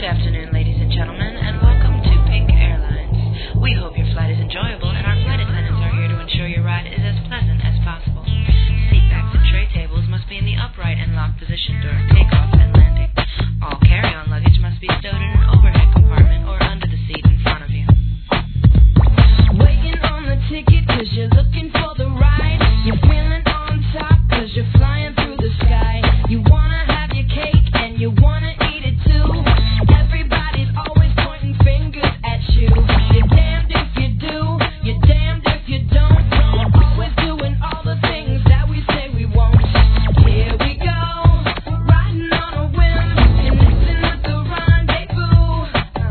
Good afternoon, ladies and gentlemen, and welcome to Pink Airlines. We hope your flight is enjoyable, and our flight attendants are here to ensure your ride is as pleasant as possible. Seat backs and tray tables must be in the upright and locked position during takeoff and landing. All carry-on luggage must be stowed in an overhead compartment or under the seat in front of you. Waiting on the ticket 'cause you're looking for the ride. You're feeling on top 'cause you're flying through the sky. You wanna have your cake and you wanna eat it too. Everybody's always pointing fingers at you. You're damned if you do, you're damned if you don't. We're always doing all the things that we say we won't. Here we go, riding on a whim, connecting with the rendezvous.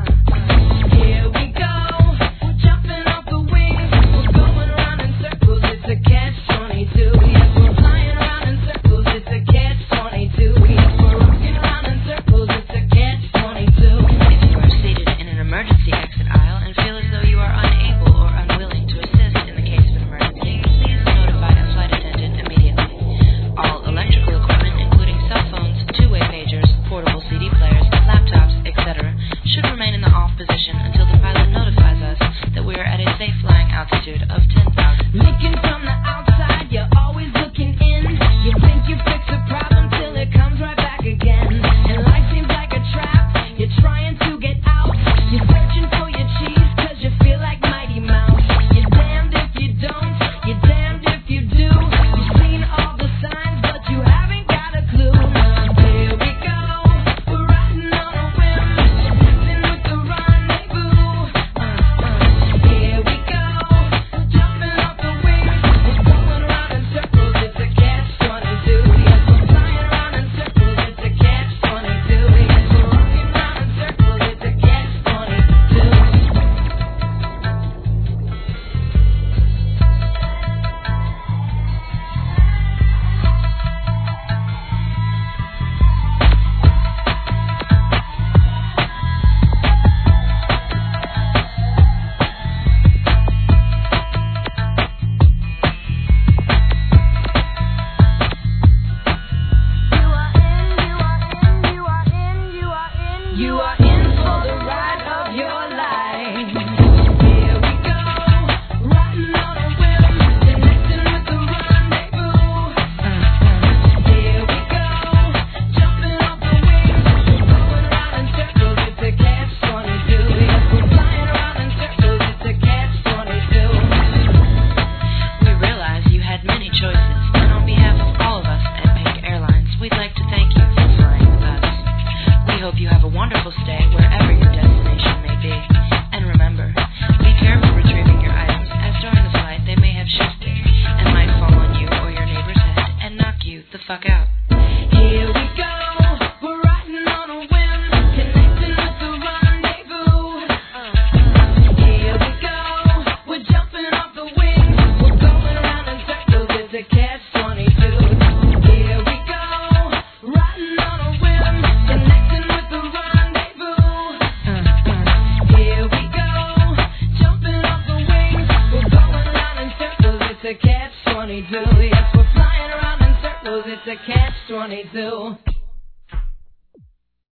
Here we go, jumping off the wings. We're going around in circles, it's a catch-22. Yes, we're flying around in circles, it's a catch-22. Yes, we're rocking around in circles, it's a catch-22. If you are seated in an emergency exit aisle and feel as though you are unable or unwilling to assist in the case of an emergency, please notify a flight attendant immediately. All electrical equipment, including cell phones, two-way pagers, portable CD players, laptops, etc., should remain in the off position until the pilot notifies us that we are at a safe flying altitude of 10,000. Looking from the outside, you're always looking in. You think you fix a problem till it comes right back again. And life seems like a trap, you're trying to get out. You're searching for your cheese 'cause you feel like Mighty Mouse. You're damned if you don't, you're damned if you do. You've seen all the signs, but you haven't got a clue. Now here we go, we're riding on a whim, connecting with the rendezvous. Here we go, jumping off the wings. We're going around in circles, it's a catch-22. Yes, we're flying around in circles, it's a catch-22. Yes, we're rocking around in circles, it's a catch-22. You are in for the ride of your life. Here we go, riding on a whim, connecting with the rendezvous. Here we go, jumping off the wings. We're going around in circles, it's a catch-22. Yes, we're flying around in circles, it's a catch-22. We realize you had many choices, and on behalf of all of us at Pink Airlines, we'd like to thank you for flying with us. We hope you have a wonderful stay wherever your destination may be. And remember, be careful retrieving your items, as during the flight they may have shifted and might fall on you or your neighbor's head and knock you the fuck out. Here we go, we're riding on a whim, connecting with the rendezvous. Here we go, we're jumping off the wings. We're going around in circles, it's a catch-22. Here we go, riding on a whim, connecting with the rendezvous. Here we go, jumping off the wings. We're going around in circles, it's a catch-22. Yes, we're flying around in circles, it's a catch-22.